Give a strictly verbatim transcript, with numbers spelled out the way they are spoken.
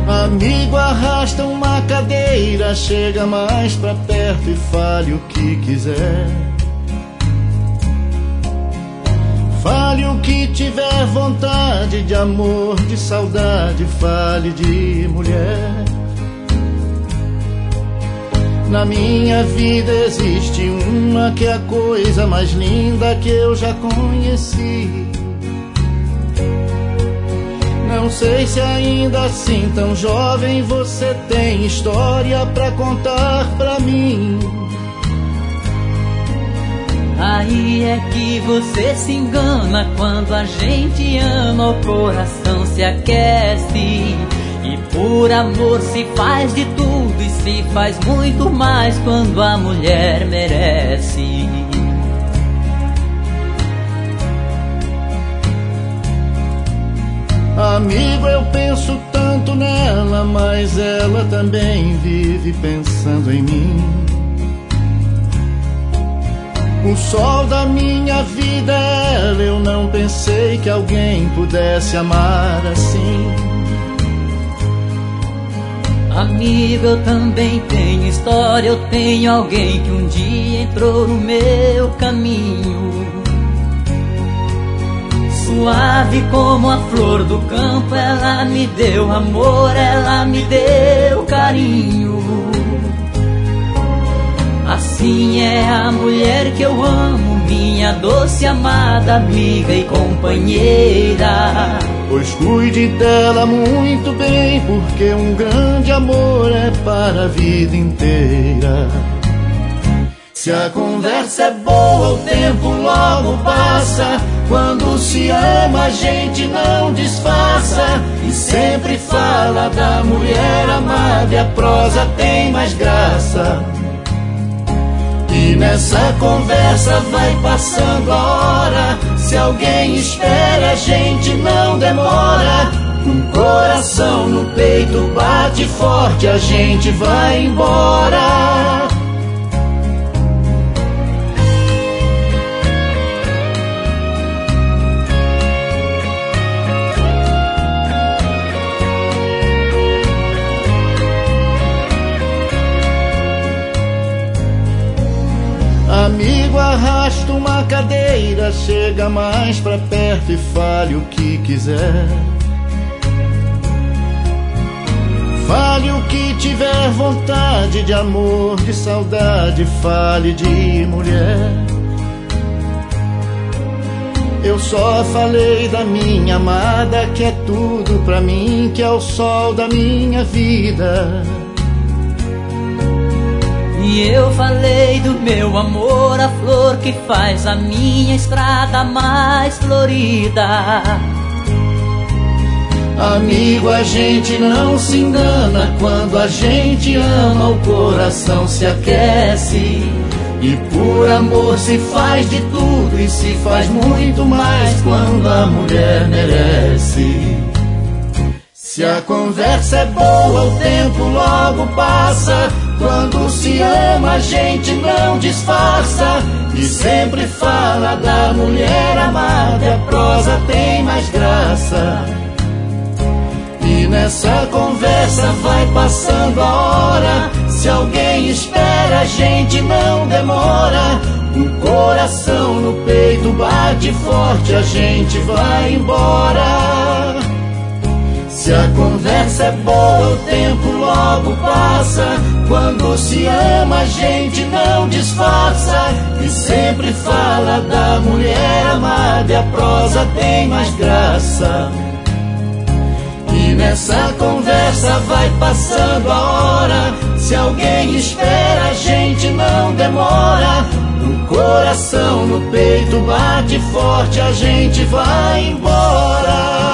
Amigo, arrasta uma cadeira, chega mais pra perto e fale o que quiser. Fale o que tiver vontade, de amor, de saudade, fale de mulher. Na minha vida existe uma que é a coisa mais linda que eu já conheci. Não sei se ainda assim tão jovem você tem história pra contar pra mim. Aí é que você se engana, quando a gente ama o coração se aquece. E por amor se faz de tudo e se faz muito mais quando a mulher merece. Amigo, eu penso tanto nela, mas ela também vive pensando em mim. O sol da minha vida é ela, eu não pensei que alguém pudesse amar assim. Amigo, eu também tenho história, eu tenho alguém que um dia entrou no meu caminho. Suave como a flor do campo, ela me deu amor, ela me deu carinho. Assim é a mulher que eu amo, minha doce amada amiga e companheira. Pois cuide dela muito bem, porque um grande amor é para a vida inteira. Se a conversa é boa, o tempo logo passa. Quando se ama, a gente não disfarça e sempre fala da mulher amada, e a prosa tem mais graça. E nessa conversa vai passando a hora, se alguém espera, a gente não demora. Um coração no peito bate forte, a gente vai embora. Amigo, arrasta uma cadeira, chega mais pra perto e fale o que quiser. Fale o que tiver vontade, de amor, de saudade, fale de mulher. Eu só falei da minha amada, que é tudo pra mim, que é o sol da minha vida. E eu falei do meu amor, a flor que faz a minha estrada mais florida. Amigo, a gente não se engana, quando a gente ama o coração se aquece. E por amor se faz de tudo e se faz muito mais quando a mulher merece. Se a conversa é boa, o tempo logo passa. Quando se ama, a gente não disfarça e sempre fala da mulher amada, e a prosa tem mais graça. E nessa conversa vai passando a hora, se alguém espera, a gente não demora. Um coração no peito bate forte, a gente vai embora. Se a conversa é boa, o tempo logo passa. Quando se ama, a gente não disfarça e sempre fala da mulher amada, e a prosa tem mais graça. E nessa conversa vai passando a hora, se alguém espera, a gente não demora. O coração no peito bate forte, a gente vai embora.